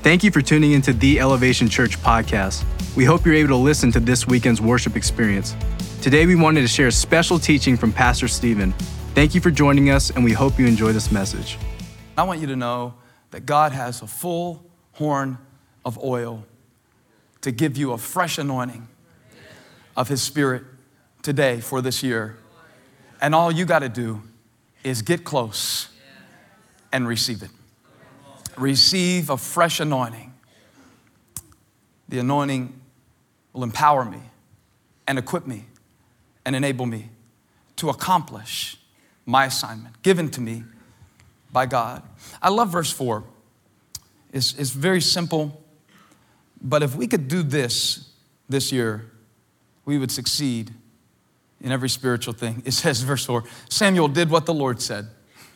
Thank you for tuning into the Elevation Church podcast. We hope you're able to listen to this weekend's worship experience. Today, we wanted to share a special teaching from Pastor Stephen. Thank you for joining us, and we hope you enjoy this message. I want you to know that God has a full horn of oil to give you a fresh anointing of His Spirit today for this year. And all you got to do is get close and receive it. Receive a fresh anointing. The anointing will empower me and equip me and enable me to accomplish my assignment given to me by God. I love verse 4. It's very simple, but if we could do this year, we would succeed in every spiritual thing. It says, verse 4, Samuel did what the Lord said.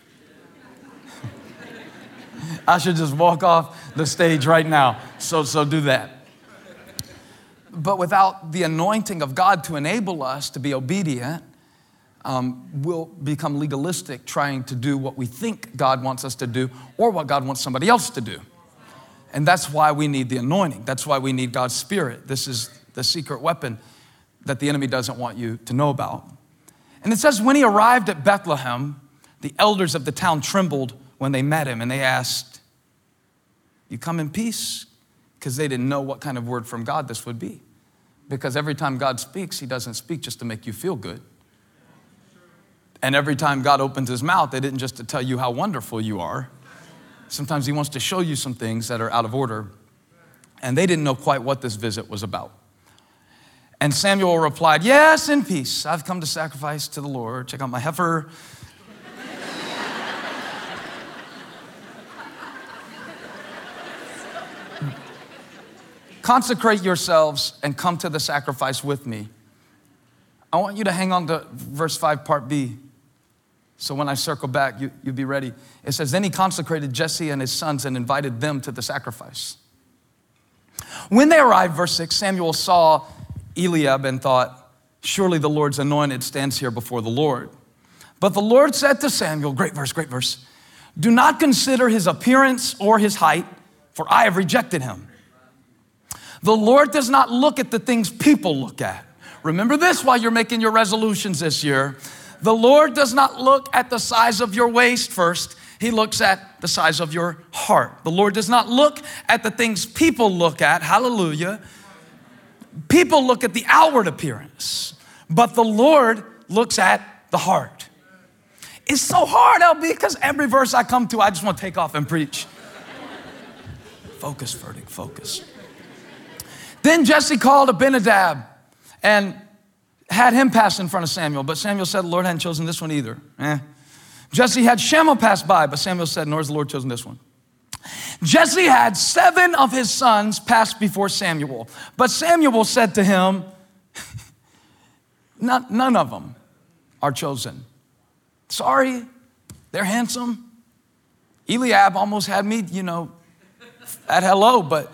I should just walk off the stage right now. So do that. But without the anointing of God to enable us to be obedient, we'll become legalistic trying to do what we think God wants us to do or what God wants somebody else to do. And that's why we need the anointing. That's why we need God's Spirit. This is the secret weapon that the enemy doesn't want you to know about. And it says, when he arrived at Bethlehem, the elders of the town trembled when they met him, and they asked, "You come in peace?" Because they didn't know what kind of word from God this would be. Because every time God speaks, He doesn't speak just to make you feel good. And every time God opens His mouth, it isn't just to tell you how wonderful you are. Sometimes He wants to show you some things that are out of order. And they didn't know quite what this visit was about. And Samuel replied, "Yes, in peace. I've come to sacrifice to the Lord. Check out my heifer." Consecrate yourselves and come to the sacrifice with me. I want you to hang on to verse 5, part B. So when I circle back, you'll be ready. It says, then he consecrated Jesse and his sons and invited them to the sacrifice. When they arrived, verse 6, Samuel saw Eliab and thought, surely the Lord's anointed stands here before the Lord. But the Lord said to Samuel, great verse, do not consider his appearance or his height, for I have rejected him. The Lord does not look at the things people look at. Remember this while you're making your resolutions this year. The Lord does not look at the size of your waist first. He looks at the size of your heart. The Lord does not look at the things people look at. Hallelujah. People look at the outward appearance, but the Lord looks at the heart. It's so hard, LB, because every verse I come to, I just want to take off and preach. Focus, Verdict, focus. Then Jesse called Abinadab and had him pass in front of Samuel. But Samuel said, the Lord hadn't chosen this one either. Jesse had Shammah pass by, but Samuel said, nor has the Lord chosen this one. Jesse had 7 of his sons pass before Samuel. But Samuel said to him, none of them are chosen. Sorry, they're handsome. Eliab almost had me, at hello, but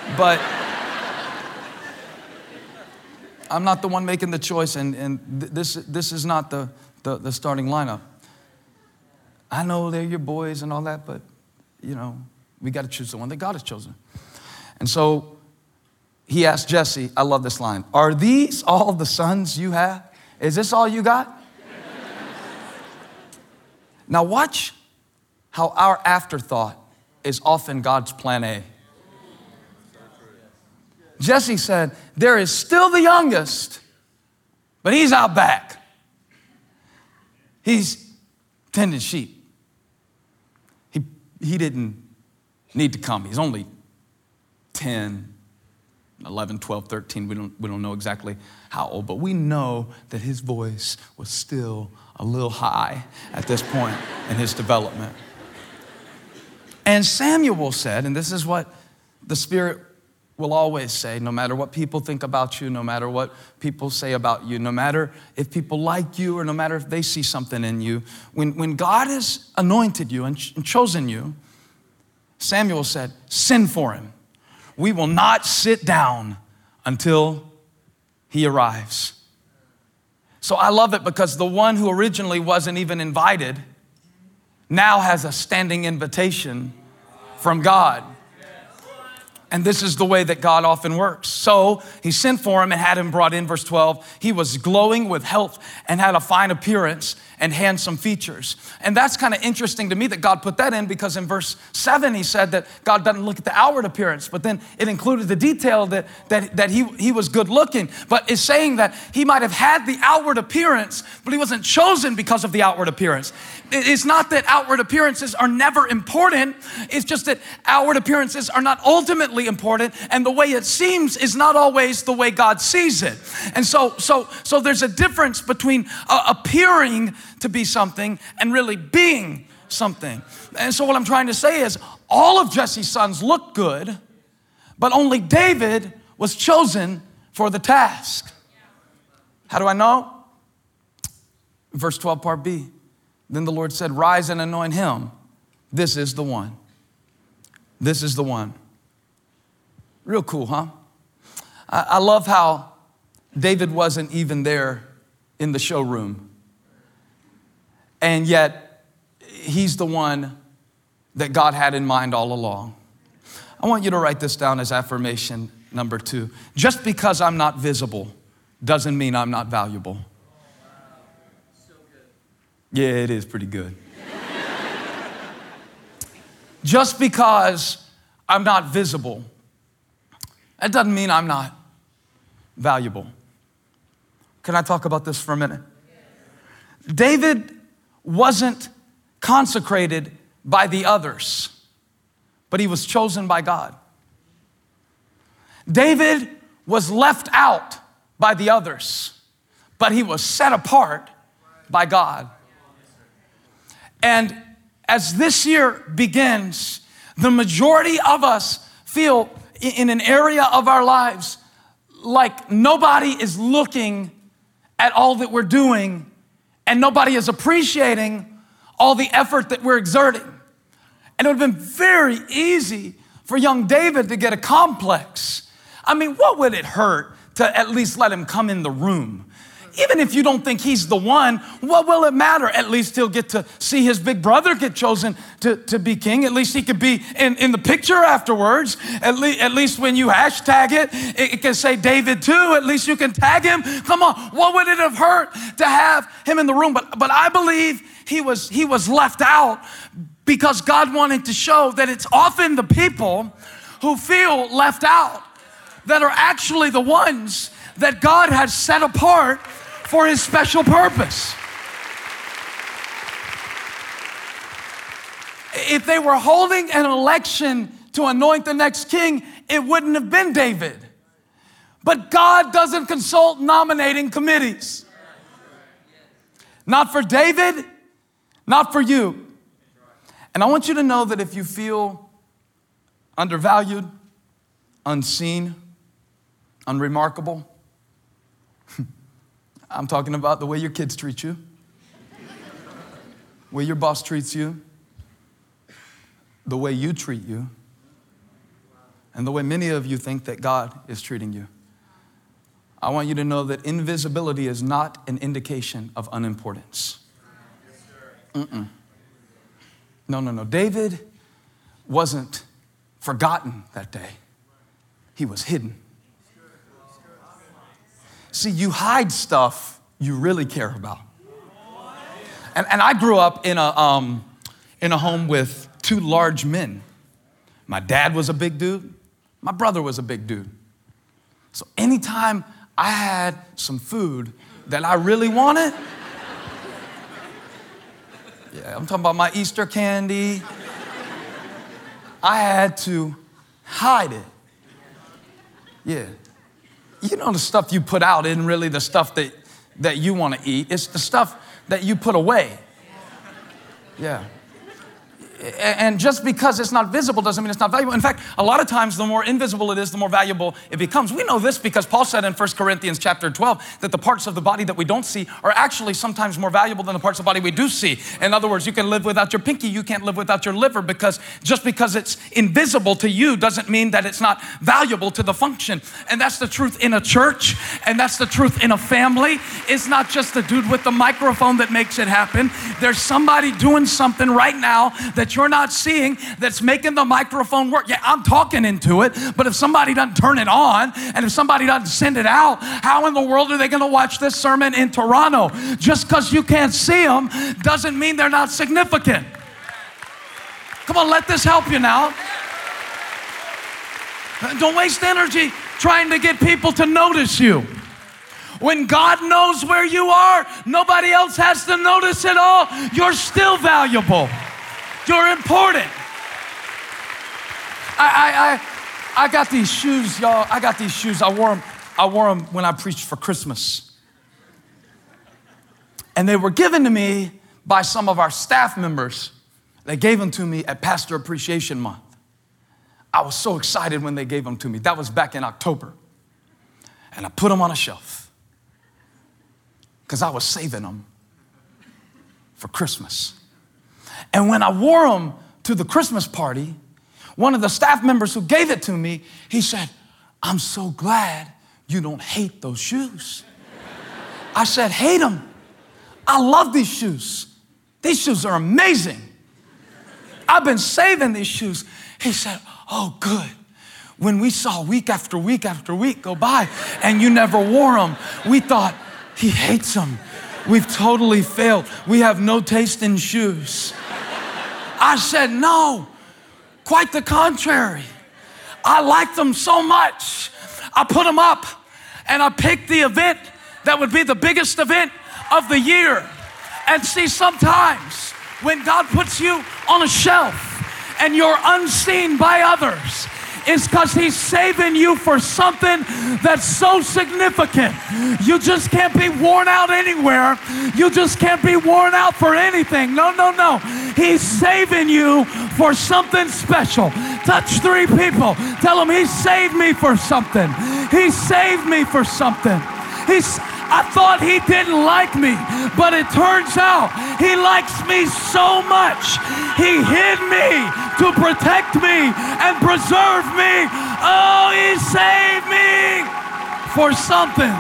I'm not the one making the choice, and this is not the starting lineup. I know they're your boys and all that, but, we got to choose the one that God has chosen. And so he asked Jesse, I love this line, are these all the sons you have? Is this all you got? Now watch how our afterthought is often God's plan A. Jesse said, there is still the youngest, but he's out back. He's tending sheep. He didn't need to come. He's only 10, 11, 12, 13. We don't know exactly how old, but we know that his voice was still a little high at this point in his development. And Samuel said, and this is what the Spirit will always say, no matter what people think about you, no matter what people say about you, no matter if people like you or no matter if they see something in you, when God has anointed you and chosen you, Samuel said, send for him. We will not sit down until he arrives. So I love it because the one who originally wasn't even invited now has a standing invitation from God. And this is the way that God often works. So he sent for him and had him brought in, verse 12. He was glowing with health and had a fine appearance and handsome features. And that's kind of interesting to me that God put that in, because in verse 7, he said that God doesn't look at the outward appearance, but then it included the detail that he was good looking. But it's saying that he might have had the outward appearance, but he wasn't chosen because of the outward appearance. It's not that outward appearances are never important. It's just that outward appearances are not ultimately important, and the way it seems is not always the way God sees it. And so there's a difference between appearing to be something and really being something. And so what I'm trying to say is all of Jesse's sons looked good, but only David was chosen for the task. How do I know? Verse 12, part B. Then the Lord said, rise and anoint him. This is the one. This is the one. Real cool, huh? I love how David wasn't even there in the showroom. And yet, he's the one that God had in mind all along. I want you to write this down as affirmation number 2. Just because I'm not visible doesn't mean I'm not valuable. Yeah, it is pretty good. Just because I'm not visible, that doesn't mean I'm not valuable. Can I talk about this for a minute? David wasn't consecrated by the others, but he was chosen by God. David was left out by the others, but he was set apart by God. And as this year begins, the majority of us feel in an area of our lives like nobody is looking at all that we're doing, and nobody is appreciating all the effort that we're exerting. And it would have been very easy for young David to get a complex. I mean, what would it hurt to at least let him come in the room? Even if you don't think he's the one, what will it matter? At least he'll get to see his big brother get chosen to be king. At least he could be in the picture afterwards. At least when you hashtag it can say David too. At least you can tag him. Come on, what would it have hurt to have him in the room? But I believe he was left out because God wanted to show that it's often the people who feel left out that are actually the ones that God has set apart for his special purpose. If they were holding an election to anoint the next king, it wouldn't have been David. But God doesn't consult nominating committees. Not for David, not for you. And I want you to know that if you feel undervalued, unseen, unremarkable, I'm talking about the way your kids treat you, the way your boss treats you, the way you treat you, and the way many of you think that God is treating you. I want you to know that invisibility is not an indication of unimportance. No. David wasn't forgotten that day. He was hidden. See, you hide stuff you really care about. And I grew up in a home with 2 large men. My dad was a big dude. My brother was a big dude. So anytime I had some food that I really wanted, yeah, I'm talking about my Easter candy, I had to hide it. Yeah. You know, the stuff you put out isn't really the stuff that you want to eat. It's the stuff that you put away. Yeah. And just because it's not visible doesn't mean it's not valuable. In fact, a lot of times the more invisible it is, the more valuable it becomes. We know this because Paul said in 1 Corinthians chapter 12 that the parts of the body that we don't see are actually sometimes more valuable than the parts of the body we do see. In other words, you can live without your pinky, you can't live without your liver, because just because it's invisible to you doesn't mean that it's not valuable to the function. And that's the truth in a church, and that's the truth in a family. It's not just the dude with the microphone that makes it happen. There's somebody doing something right now that that you're not seeing that's making the microphone work. Yeah, I'm talking into it, but if somebody doesn't turn it on and if somebody doesn't send it out, how in the world are they going to watch this sermon in Toronto? Just because you can't see them doesn't mean they're not significant. Come on, let this help you now. Don't waste energy trying to get people to notice you. When God knows where you are, nobody else has to notice it all. You're still valuable. You're important. I got these shoes, y'all. I got these shoes. I wore them when I preached for Christmas. And they were given to me by some of our staff members. They gave them to me at Pastor Appreciation Month. I was so excited when they gave them to me. That was back in October. And I put them on a shelf because I was saving them for Christmas. And when I wore them to the Christmas party, one of the staff members who gave it to me, he said, "I'm so glad you don't hate those shoes." I said, "Hate them? I love these shoes. These shoes are amazing. I've been saving these shoes." He said, "Oh, good. When we saw week after week after week go by and you never wore them, we thought, he hates them. We've totally failed. We have no taste in shoes." I said, "No, quite the contrary. I like them so much. I put them up and I picked the event that would be the biggest event of the year." And see, sometimes when God puts you on a shelf and you're unseen by others, it's because he's saving you for something that's so significant. You just can't be worn out anywhere. You just can't be worn out for anything. No, no, no. He's saving you for something special. Touch 3 people. Tell them, he saved me for something. He saved me for something. I thought he didn't like me, but it turns out he likes me so much. He hid me to protect me and preserve me. Oh, he saved me for something.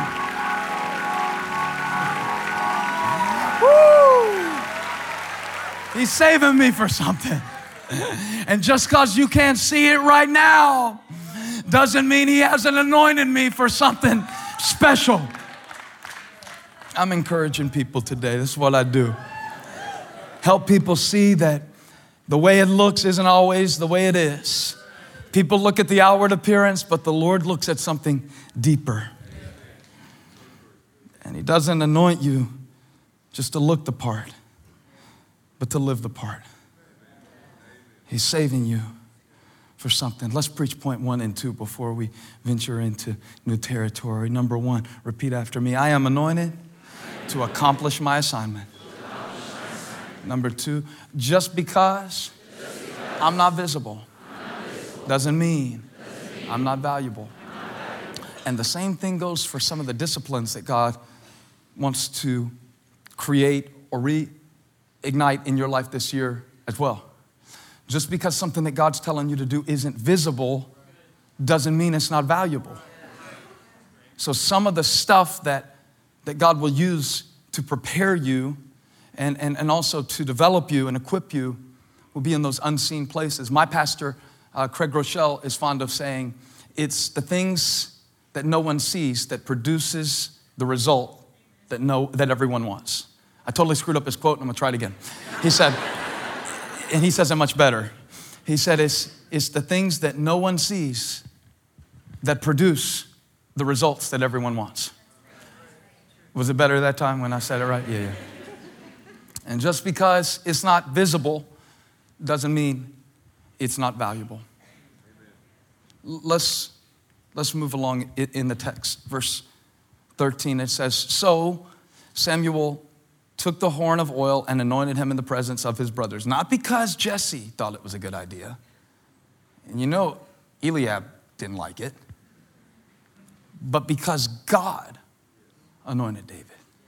Woo! He's saving me for something. And just because you can't see it right now doesn't mean he hasn't anointed me for something special. I'm encouraging people today. This is what I do. Help people see that the way it looks isn't always the way it is. People look at the outward appearance, but the Lord looks at something deeper. And he doesn't anoint you just to look the part, but to live the part. He's saving you for something. Let's preach point 1 and 2 before we venture into new territory. Number 1, repeat after me. I am anointed to accomplish my assignment. Number 2, just because I'm not visible doesn't mean I'm not valuable. And the same thing goes for some of the disciplines that God wants to create or reignite in your life this year as well. Just because something that God's telling you to do isn't visible doesn't mean it's not valuable. So some of the stuff that God will use to prepare you and also to develop you and equip you will be in those unseen places. My pastor, Craig Rochelle, is fond of saying, it's the things that no one sees that produces the result that everyone wants. I totally screwed up his quote, and I'm gonna try it again. He said, and he says it much better. He said, it's the things that no one sees that produce the results that everyone wants. Was it better that time when I said it right? Yeah. And just because it's not visible doesn't mean it's not valuable. Let's move along in the text. Verse 13, it says, "So Samuel took the horn of oil and anointed him in the presence of his brothers." Not because Jesse thought it was a good idea. And you know, Eliab didn't like it. But because God anointed David.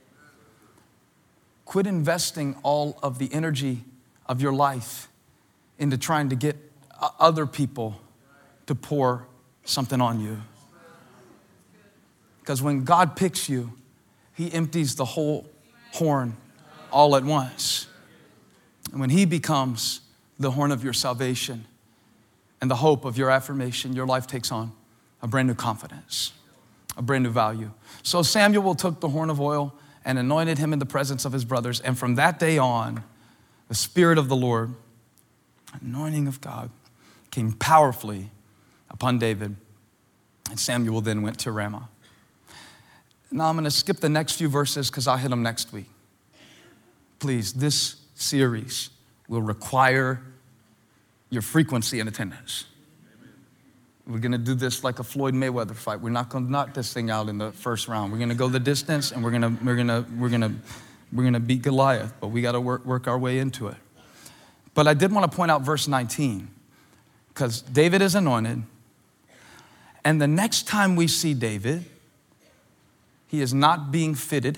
Quit investing all of the energy of your life into trying to get other people to pour something on you. Because when God picks you, he empties the whole horn all at once. And when he becomes the horn of your salvation and the hope of your affirmation, your life takes on a brand new confidence, a brand new value. So Samuel took the horn of oil and anointed him in the presence of his brothers. And from that day on, the Spirit of the Lord, anointing of God, came powerfully upon David. And Samuel then went to Ramah. Now I'm going to skip the next few verses because I'll hit them next week. Please, this series will require your frequency and attendance. We're going to do this like a Floyd Mayweather fight. We're not going to knock this thing out in the first round. We're going to go the distance, and we're going to beat Goliath, but we got to work our way into it. But I did want to point out verse 19, because David is anointed, and the next time we see David, he is not being fitted.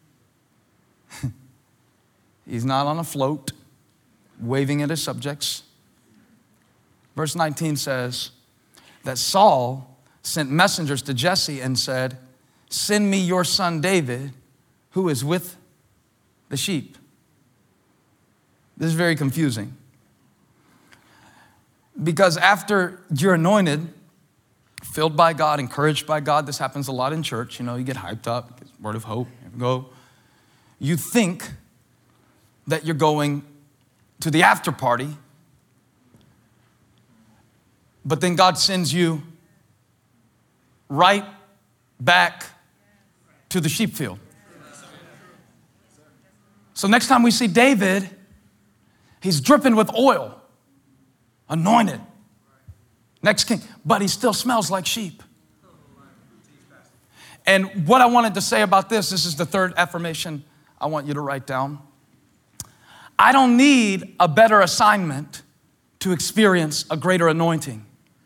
He's not on a float, waving at his subjects. Verse 19 says that Saul sent messengers to Jesse and said, "Send me your son David, who is with the sheep." This is very confusing. Because after you're anointed, filled by God, encouraged by God, this happens a lot in church. You know, you get hyped up, word of hope, here we go. You think that you're going to the after party, but then God sends you right back to the sheep field. So next time we see David, he's dripping with oil, anointed, next king, but he still smells like sheep. And what I wanted to say about this is the third affirmation I want you to write down. I don't need a better assignment to experience a greater anointing.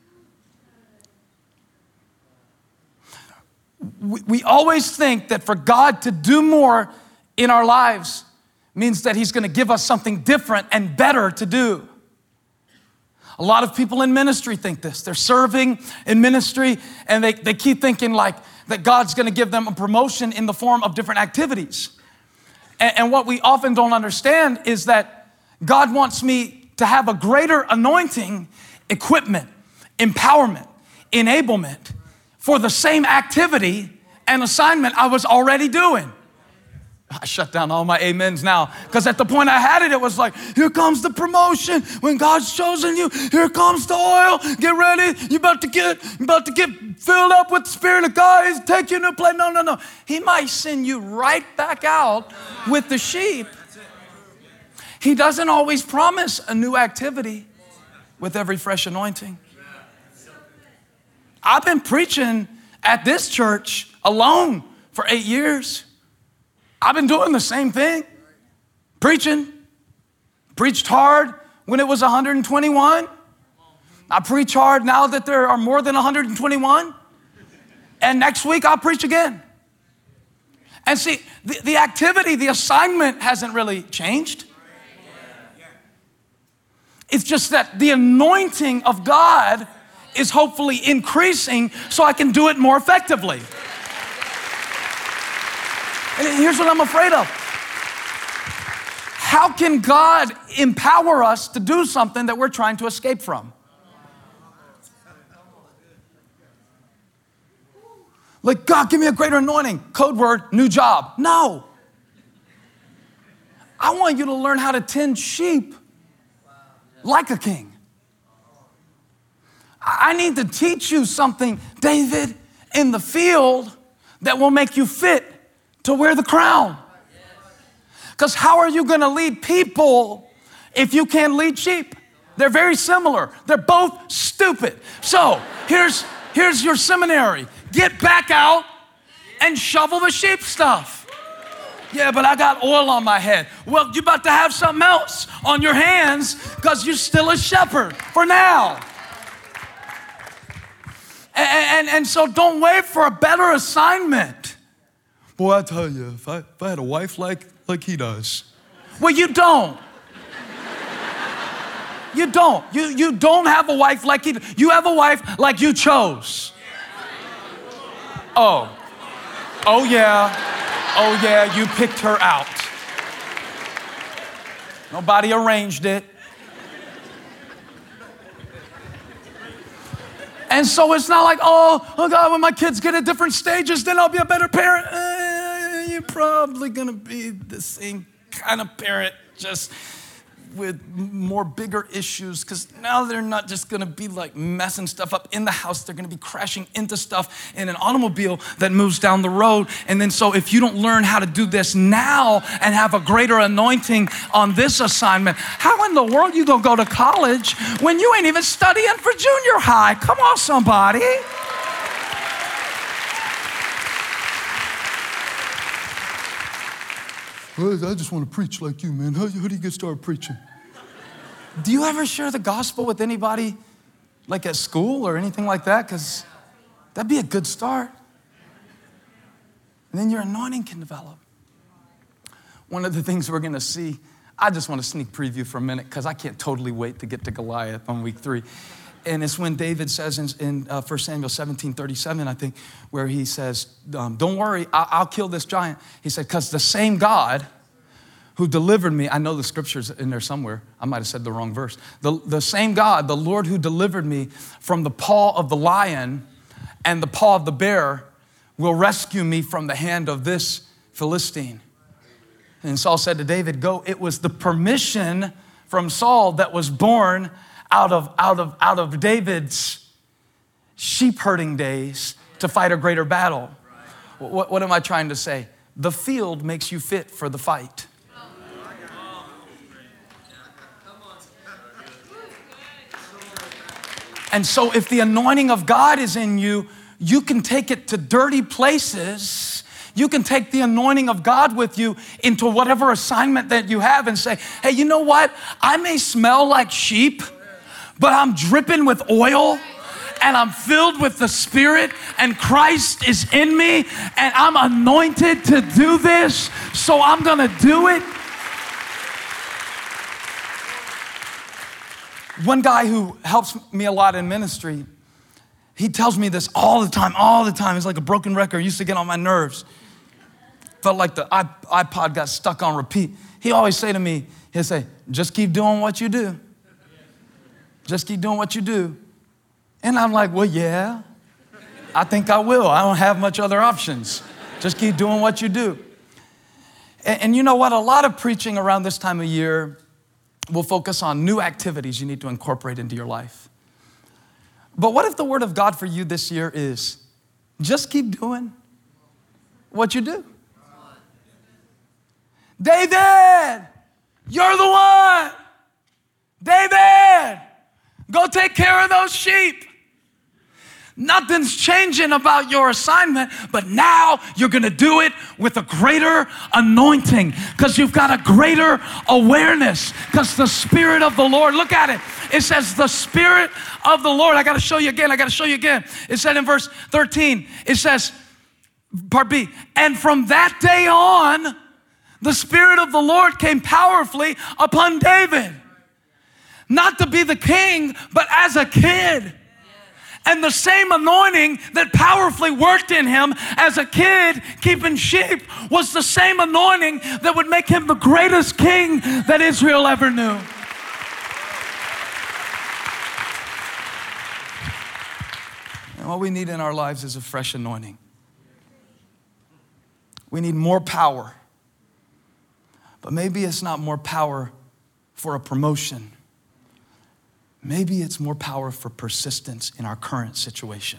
We always think that for God to do more in our lives means that he's going to give us something different and better to do. A lot of people in ministry think this. They're serving in ministry and they keep thinking like that God's going to give them a promotion in the form of different activities. And what we often don't understand is that God wants me to have a greater anointing, equipment, empowerment, enablement for the same activity and assignment I was already doing. I shut down all my amens now because at the point I had it, it was like, here comes the promotion. When God's chosen you, here comes the oil. Get ready. You're about to get filled up with the Spirit of God. He's taking you to play. No. He might send you right back out with the sheep. He doesn't always promise a new activity with every fresh anointing. I've been preaching at this church alone for 8 years. I've been doing the same thing, preaching. Preached hard when it was 121. I preach hard now that there are more than 121. And next week I'll preach again. And see, the activity, the assignment hasn't really changed. It's just that the anointing of God is hopefully increasing so I can do it more effectively. And here's what I'm afraid of. How can God empower us to do something that we're trying to escape from? Like, God, give me a greater anointing. Code word, new job. No. I want you to learn how to tend sheep like a king. I need to teach you something, David, in the field that will make you fit to wear the crown. Because how are you going to lead people if you can't lead sheep? They're very similar. They're both stupid. So here's your seminary. Get back out and shovel the sheep stuff. Yeah, but I got oil on my head. Well, you're about to have something else on your hands because you're still a shepherd for now. And so don't wait for a better assignment. Boy, I tell you, if I had a wife like he does. Well, you don't. You don't. You don't have a wife like he does. You have a wife like you chose. Oh yeah, you picked her out. Nobody arranged it. And so it's not like, oh God, when my kids get at different stages, then I'll be a better parent. You're probably gonna be the same kind of parent, just with more bigger issues, because now they're not just gonna be like messing stuff up in the house, they're gonna be crashing into stuff in an automobile that moves down the road. And then so if you don't learn how to do this now and have a greater anointing on this assignment, how in the world you gonna go to college when you ain't even studying for junior high? Come on, somebody. Well, I just want to preach like you, man. How do you get started preaching? Do you ever share the gospel with anybody, like at school or anything like that? Because that'd be a good start. And then your anointing can develop. One of the things we're going to see, I just want to sneak preview for a minute because I can't totally wait to get to Goliath on week 3. And it's when David says in 1 Samuel 17:37, I think, where he says, don't worry, I'll kill this giant. He said, because the same God who delivered me, I know the scripture's in there somewhere. I might have said the wrong verse. The same God, the Lord who delivered me from the paw of the lion and the paw of the bear will rescue me from the hand of this Philistine. And Saul said to David, go. It was the permission from Saul that was born out of David's sheep herding days to fight a greater battle. What am I trying to say? The field makes you fit for the fight. And so if the anointing of God is in you, you can take it to dirty places. You can take the anointing of God with you into whatever assignment that you have and say, hey, you know what? I may smell like sheep, but I'm dripping with oil and I'm filled with the Spirit and Christ is in me and I'm anointed to do this, so I'm gonna do it. One guy who helps me a lot in ministry, he tells me this all the time. It's like a broken record. It used to get on my nerves. Felt like the iPod got stuck on repeat. He always say to me, he'll say, just keep doing what you do. Just keep doing what you do. And I'm like, well, yeah, I think I will. I don't have much other options. Just keep doing what you do. And you know what? A lot of preaching around this time of year will focus on new activities you need to incorporate into your life. But what if the word of God for you this year is just keep doing what you do? David, you're the one. David, go take care of those sheep. Nothing's changing about your assignment, but now you're gonna do it with a greater anointing because you've got a greater awareness because the Spirit of the Lord, look at it. It says the Spirit of the Lord. I gotta show you again. It said in verse 13, it says, part B, and from that day on, the Spirit of the Lord came powerfully upon David. Not to be the king, but as a kid. And the same anointing that powerfully worked in him as a kid keeping sheep was the same anointing that would make him the greatest king that Israel ever knew. And what we need in our lives is a fresh anointing. We need more power. But maybe it's not more power for a promotion. Maybe it's more power for persistence in our current situation.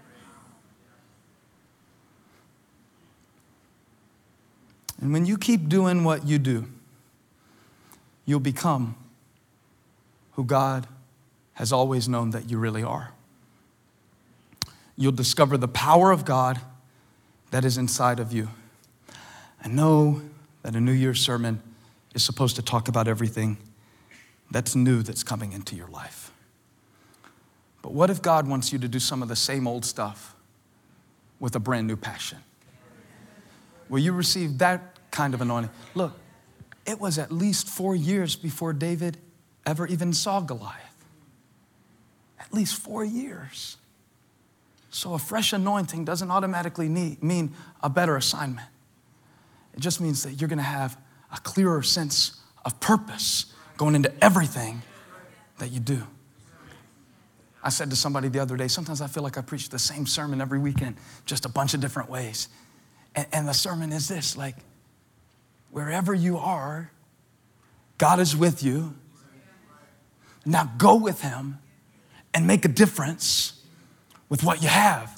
And when you keep doing what you do, you'll become who God has always known that you really are. You'll discover the power of God that is inside of you. I know that a New Year's sermon is supposed to talk about everything that's new that's coming into your life. But what if God wants you to do some of the same old stuff with a brand new passion? Will you receive that kind of anointing? Look, it was at least 4 years before David ever even saw Goliath. At least 4 years. So a fresh anointing doesn't automatically mean a better assignment. It just means that you're gonna have a clearer sense of purpose going into everything that you do. I said to somebody the other day, sometimes I feel like I preach the same sermon every weekend, just a bunch of different ways. And the sermon is this, like, wherever you are, God is with you. Now go with him and make a difference with what you have.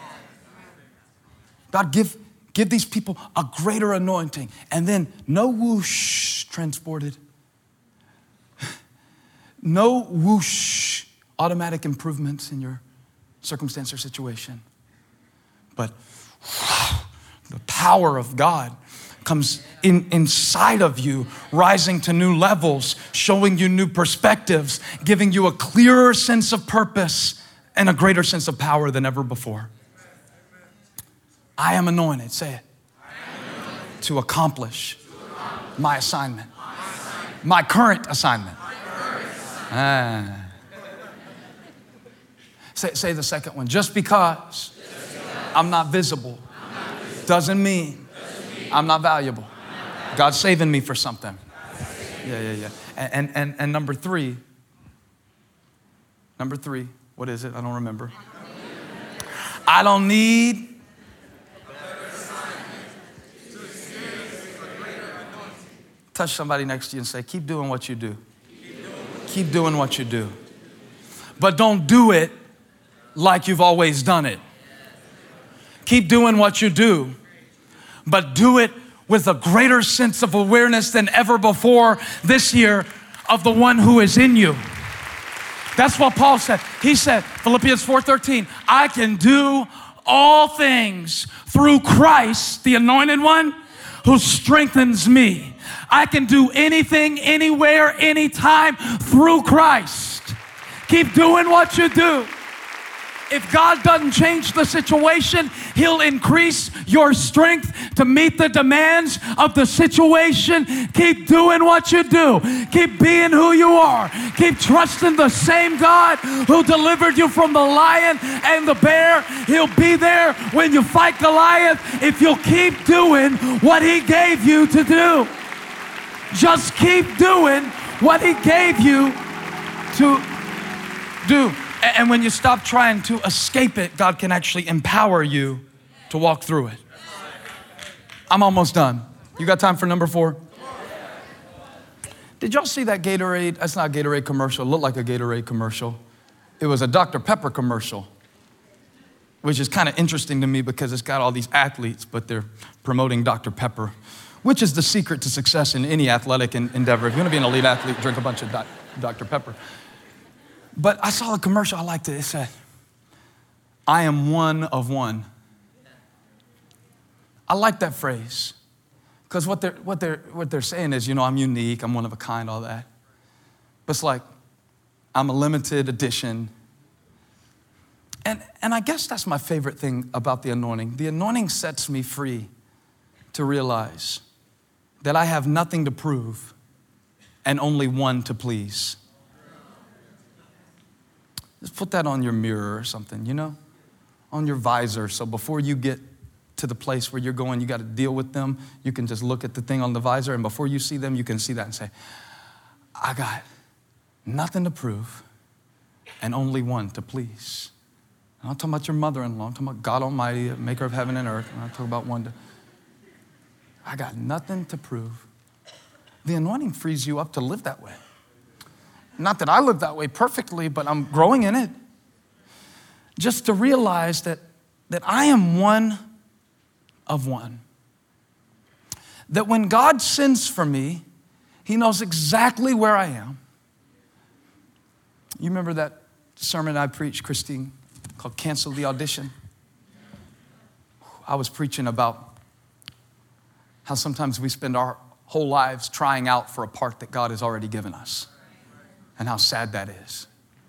God, give these people a greater anointing. And then no whoosh transported. No whoosh automatic improvements in your circumstance or situation. But the power of God comes inside of you, rising to new levels, showing you new perspectives, giving you a clearer sense of purpose and a greater sense of power than ever before. I am anointed, say it, to accomplish my assignment, my current assignment. Say the second one. Just because I'm not visible doesn't mean I'm not valuable. God's saving me for something. Yeah. And number three, what is it? I don't remember. I don't need touch somebody next to you and say, keep doing what you do. Keep doing what you do. But don't do it like you've always done it. Keep doing what you do, but do it with a greater sense of awareness than ever before this year of the one who is in you. That's what Paul said. He said, Philippians 4:13, I can do all things through Christ, the anointed one, who strengthens me. I can do anything, anywhere, anytime through Christ. Keep doing what you do. If God doesn't change the situation, he'll increase your strength to meet the demands of the situation. Keep doing what you do. Keep being who you are. Keep trusting the same God who delivered you from the lion and the bear. He'll be there when you fight Goliath if you'll keep doing what he gave you to do. Just keep doing what he gave you to do. And when you stop trying to escape it, God can actually empower you to walk through it. I'm almost done. You got time for number 4? Did y'all see that Gatorade? That's not a Gatorade commercial. It looked like a Gatorade commercial. It was a Dr. Pepper commercial, which is kind of interesting to me because it's got all these athletes, but they're promoting Dr. Pepper, which is the secret to success in any athletic endeavor. If you want to be an elite athlete, drink a bunch of Dr. Pepper. But I saw a commercial, I liked it. It said, I am one of one. I like that phrase because what they're saying is, I'm unique, I'm one of a kind, all that. But it's like, I'm a limited edition. And I guess that's my favorite thing about the anointing. The anointing sets me free to realize that I have nothing to prove and only one to please. Just put that on your mirror or something, on your visor. So before you get to the place where you're going, you got to deal with them. You can just look at the thing on the visor, and before you see them, you can see that and say, I got nothing to prove and only one to please. I'm not talking about your mother-in-law. I'm talking about God Almighty, the maker of heaven and earth. I'm not talking about one. I got nothing to prove. The anointing frees you up to live that way. Not that I live that way perfectly, but I'm growing in it. Just to realize that I am one of one. That when God sends for me, he knows exactly where I am. You remember that sermon I preached, Christine, called Cancel the Audition? I was preaching about how sometimes we spend our whole lives trying out for a part that God has already given us. And how sad that is.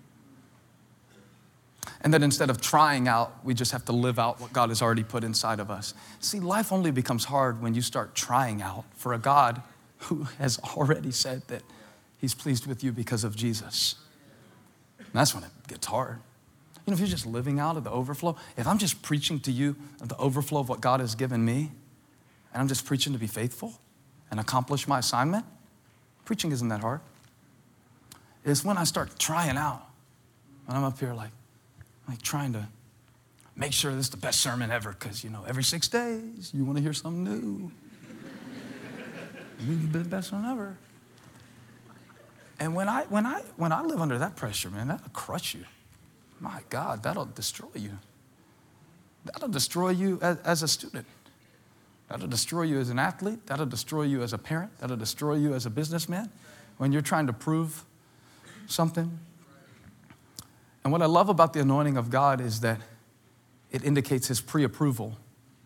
And that instead of trying out, we just have to live out what God has already put inside of us. See, life only becomes hard when you start trying out for a God who has already said that he's pleased with you because of Jesus. And that's when it gets hard. If you're just living out of the overflow, if I'm just preaching to you of the overflow of what God has given me, and I'm just preaching to be faithful and accomplish my assignment, preaching isn't that hard. It's when I start trying out And I'm up here like trying to make sure this is the best sermon ever, because, every 6 days, you want to hear something new. You've been the best one ever. And when I live under that pressure, man, that'll crush you. My God, that'll destroy you. That'll destroy you as a student. That'll destroy you as an athlete. That'll destroy you as a parent. That'll destroy you as a businessman when you're trying to prove something. And what I love about the anointing of God is that it indicates his pre-approval.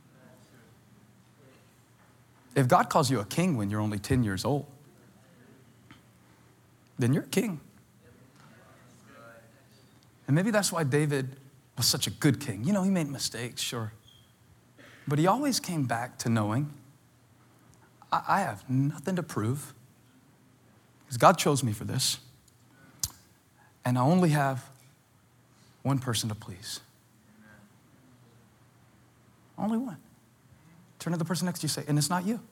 If God calls you a king when you're only 10 years old, then you're a king. And maybe that's why David was such a good king. He made mistakes, sure. But he always came back to knowing, I have nothing to prove, because God chose me for this. And I only have one person to please. Only one. Turn to the person next to you and say, and it's not you.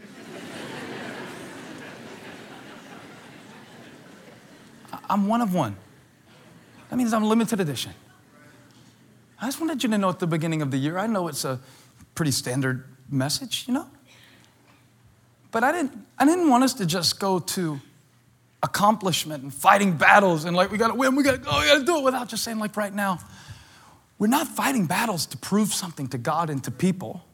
I'm one of one. That means I'm limited edition. I just wanted you to know at the beginning of the year, I know it's a pretty standard message, But I didn't want us to just go to accomplishment and fighting battles and we gotta win, we gotta do it, without just saying right now, we're not fighting battles to prove something to God and to people.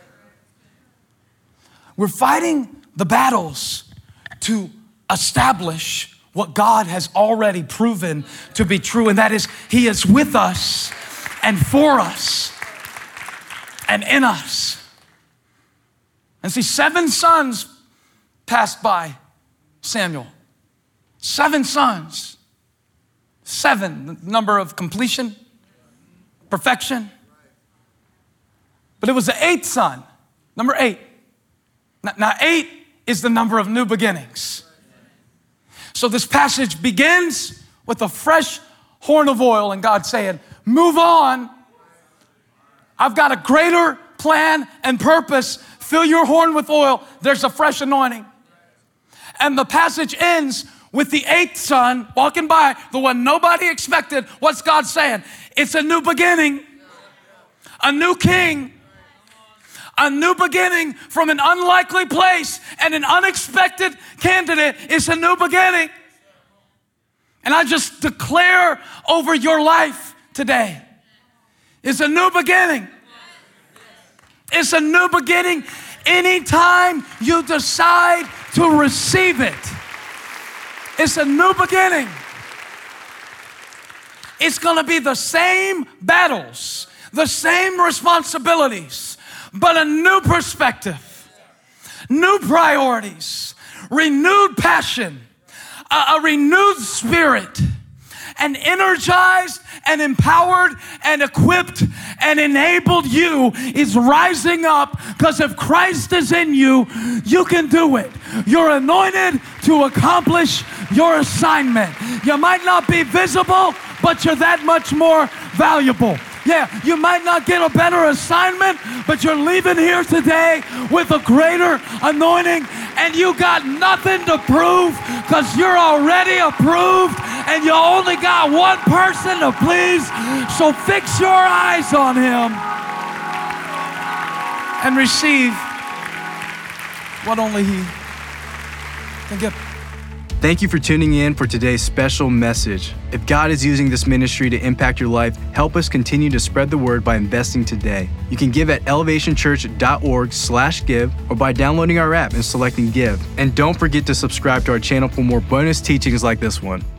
We're fighting the battles to establish what God has already proven to be true, and that is he is with us and for us and in us. And see, 7 sons passed by Samuel. 7 sons. 7, the number of completion, perfection. But it was the 8th son, number 8. Now 8 is the number of new beginnings. So this passage begins with a fresh horn of oil and God saying, move on. I've got a greater plan and purpose. Fill your horn with oil. There's a fresh anointing. And the passage ends with the 8th son walking by, the one nobody expected. What's God saying? It's a new beginning, a new king, a new beginning from an unlikely place and an unexpected candidate. It's a new beginning. And I just declare over your life today, it's a new beginning. It's a new beginning anytime you decide to receive it. It's a new beginning. It's going to be the same battles, the same responsibilities, but a new perspective, new priorities, renewed passion, a renewed spirit, and energized and empowered and equipped and enabled you is rising up, because if Christ is in you, you can do it. You're anointed to accomplish your assignment. You might not be visible, but you're that much more valuable. Yeah, you might not get a better assignment, but you're leaving here today with a greater anointing, and you got nothing to prove, because you're already approved and you only got one person to please. So fix your eyes on him and receive what only he can give. Thank you for tuning in for today's special message. If God is using this ministry to impact your life, help us continue to spread the word by investing today. You can give at elevationchurch.org/give or by downloading our app and selecting give. And don't forget to subscribe to our channel for more bonus teachings like this one.